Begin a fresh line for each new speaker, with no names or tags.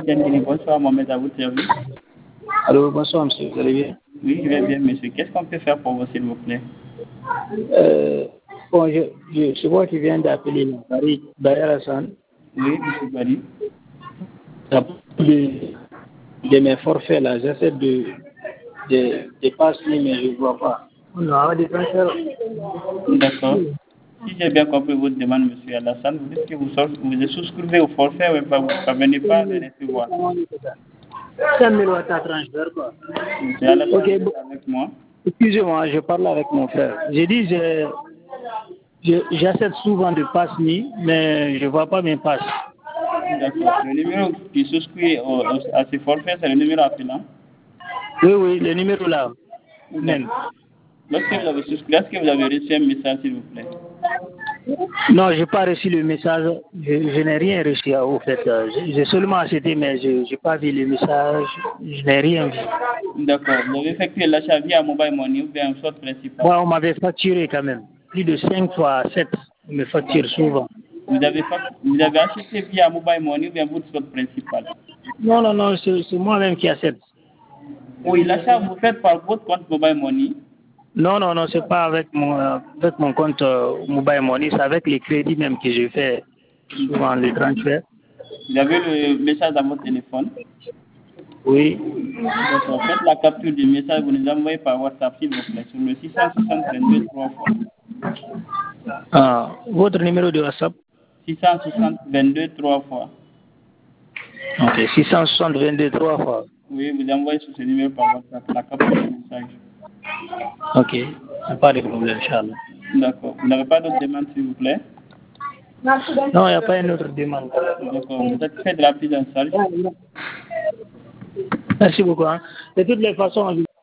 Bonsoir, Mohamed, à vous de service.
Allô, bonsoir monsieur, vous allez bien?
Oui, je vais bien, monsieur. Qu'est-ce qu'on peut faire pour vous, s'il vous plaît?
Bon, c'est moi qui viens d'appeler Barry Hassan.
Oui, monsieur Bali.
De mes forfaits là, j'essaie de passer, mais je ne vois pas.
D'accord. Si j'ai bien compris votre demande, monsieur Alassane, vous dites que vous souscrivez au forfait, mais vous ne parvenez pas à le recevoir.
5 000 watts à transfert, quoi.
Monsieur Alassane,
Ok,
vous êtes avec moi.
excusez-moi, je parle avec mon frère. J'ai dit, j'essaie souvent de passer, mais je ne vois pas mes passes.
D'accord. Le numéro qui souscrit à ce forfait, c'est le numéro appelant.
Oui, le numéro là, même.
Lorsque vous avez souscrit, est-ce que vous avez reçu un message, s'il vous plaît?
Non, je n'ai pas reçu le message. Je n'ai rien reçu, au fait. J'ai seulement acheté, mais je n'ai pas vu le message. Je n'ai rien vu.
D'accord. Vous avez effectué l'achat via Mobile Money ou bien un sorte principal?
Moi, on m'avait facturé quand même. Plus de 5 fois 7. On me facture souvent.
Vous avez acheté via Mobile Money ou bien votre sorte principal?
Non, c'est moi-même qui achète.
Oui, l'achat, vous faites par votre compte Mobile Money?
Non, c'est pas avec mon compte Mobile Money, c'est avec les crédits même que je fais souvent les transferts.
Vous avez le message dans votre téléphone?
Oui.
D'accord. Faites la capture du message, vous nous envoyez par WhatsApp, s'il vous plaît, sur le 660 22 3 fois.
Votre numéro de WhatsApp?
660 22 3 fois.
Ok, 660 22 3 fois.
Oui, vous envoyez sur ce numéro par WhatsApp la capture du message.
Ok, pas de problème, Inch'Allah.
D'accord. Vous n'avez pas d'autres demandes, s'il vous plaît?
Non, il n'y a pas une autre demande.
D'accord. Vous êtes fait de la prise en charge?
Merci beaucoup. De toutes les façons,